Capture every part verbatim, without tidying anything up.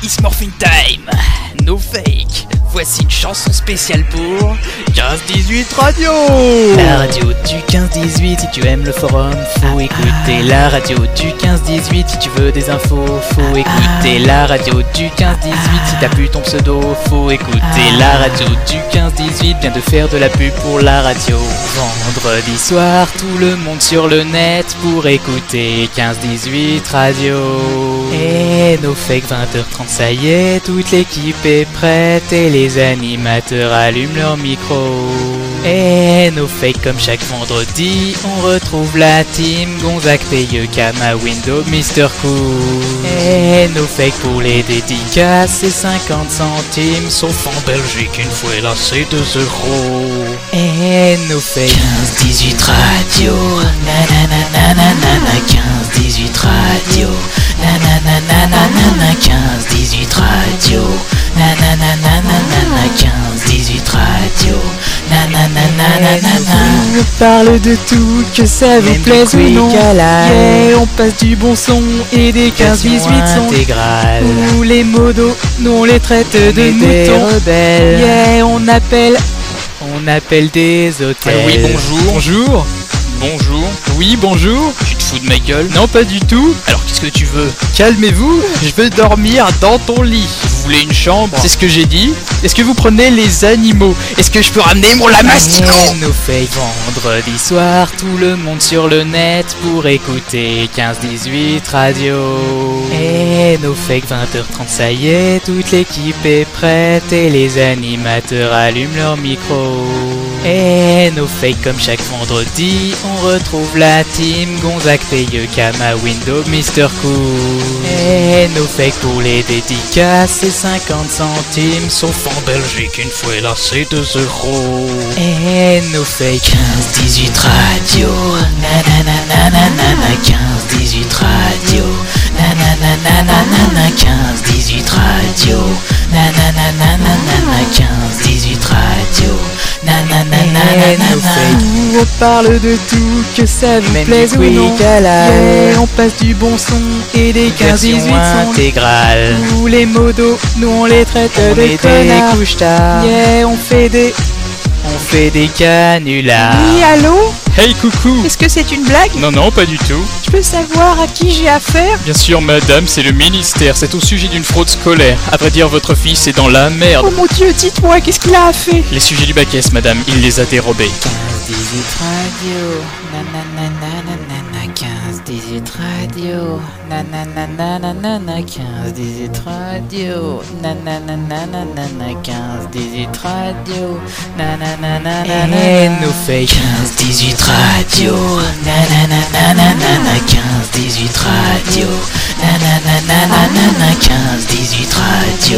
It's Morphing Time, no fake. Voici une chanson spéciale pour quinze dix-huit Radio. La radio du quinze dix-huit, si tu aimes le forum, faut écouter la radio du quinze dix-huit. Si tu veux des infos, faut écouter la radio du quinze dix-huit. Si t'as plus ton pseudo, faut écouter la radio du quinze dix-huit. Viens de faire de la pub pour la radio. Vendredi soir, tout le monde sur le net pour écouter quinze dix-huit Radio. Et no fake, vingt heures trente, ça y est, toute l'équipe est prête et les animateurs allument leur micro. Et no fake, comme chaque vendredi, on retrouve la team Gonzague, Payeux, Kama, Window, Mister Cool. Et no fake pour les dédicaces, c'est cinquante centimes, sauf en Belgique, une fois là c'est deux euros. Et no fake, quinze dix-huit Radio, nananananana, quinze dix-huit Radio, nananananana, quinze dix-huit Radio, nananananana, quinze dix-huit Radio, nananananana. On parle de tout, que ça vous plaise ou non. Yeah, on passe du bon son et des quinze dix-huit sons intégrales. Où les modos, nous on les traite de moutons rebelles. Yeah, on appelle, on appelle des hôtels. Ah oui, bonjour. Bonjour. Bonjour. Oui, bonjour. Tu te fous de ma gueule? Non, pas du tout. Alors qu'est-ce que tu veux? Calmez-vous, je veux dormir dans ton lit. Vous voulez une chambre? C'est ce que j'ai dit. Est-ce que vous prenez les animaux? Est-ce que je peux ramener mon lamastico? No fake, vendredi soir, tout le monde sur le net pour écouter quinze dix-huit Radio. Et no fake, vingt heures trente, ça y est, toute l'équipe est prête et les animateurs allument leur micro. Et no fake, comme chaque vendredi, on retrouve la team Gonzague, Payeux, Kama, Window, Mister Cool. Et no fake pour les dédicaces, c'est cinquante centimes, sauf en Belgique, une fois là c'est deux euros. Et no fake, quinze dix-huit Radio, nananananana, quinze dix-huit Radio, nananananana, quinze dix-huit Radio, nananananana, quinze dix-huit Radio, nananananana. On parle de tout, que ça vous Même plaise du ou non. quick Yeah, on passe du bon son et des quinze dix-huit sons intégrales. Où les modos, nous on les traite On de est des connards. couche-tards. Yeah, on fait des, On fait des canulars. Oui, allô? Hey coucou! Est-ce que c'est une blague? Non non pas du tout. Je peux savoir à qui j'ai affaire? Bien sûr madame, c'est le ministère, c'est au sujet d'une fraude scolaire. À vrai dire votre fils est dans la merde. Oh mon Dieu, dites-moi, qu'est-ce qu'il a fait? Les sujets du bac S madame, il les a dérobés. quinze dix-huit Radio, nananananana, quinze dix-huit Radio, nananananana, quinze dix-huit Radio, nananananana, quinze dix-huit Radio, nananananana. Et no fake, quinze dix-huit Radio, nananananana, quinze dix-huit Radio, nananananana, quinze dix-huit Radio,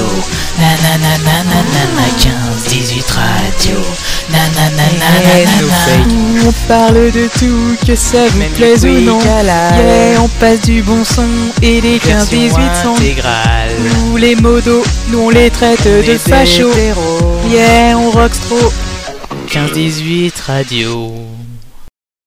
nananananana, quinze dix-huit Radio, nananananana. On parle de tout, que ça vous plaise ou non. Yeah, on passe du bon son et des quinze dix-huit sons intégrales. Où les modos, nous on les traite de fachos. Yeah, on rock trop. quinze dix-huit Radio.